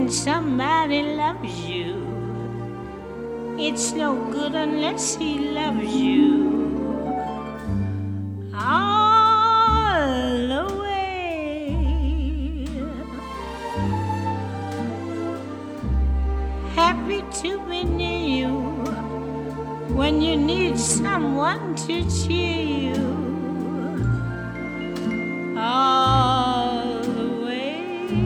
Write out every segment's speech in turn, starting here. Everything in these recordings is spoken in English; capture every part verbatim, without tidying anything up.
when somebody loves you. It's no good unless he loves you all the way. Happy to be near you when you need someone to cheer you all the way.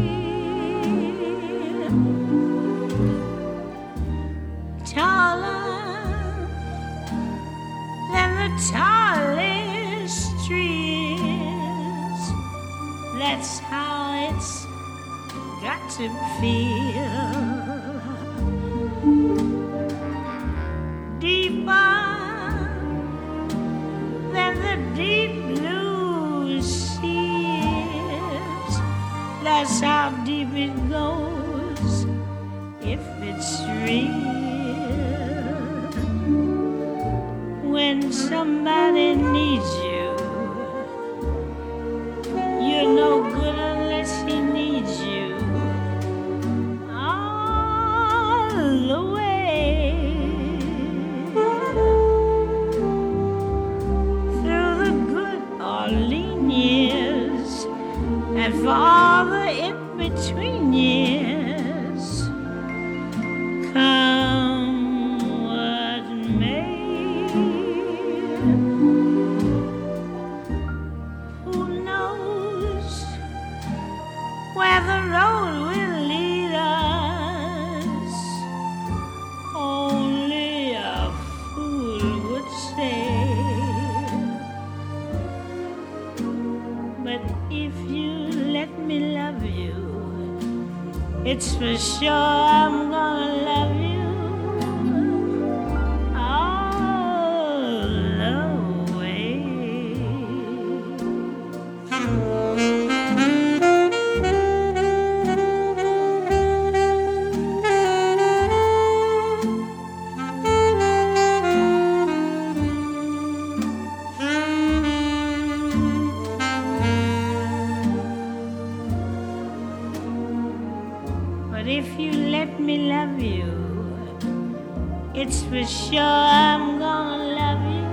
Taller than the tallest trees, that's how it's got to feel. Deeper than the deep blue seas, that's how deep it goes if it's real. When somebody needs you, you're no good unless he needs you all the way. Through the good or lean years and for all the in-between years, come what may. Who knows where the road will lead us? Only a fool would say. But if you let me love you, it's for sure I'm gonna love you all the way. But if you let me love you, it's for sure I'm gonna love you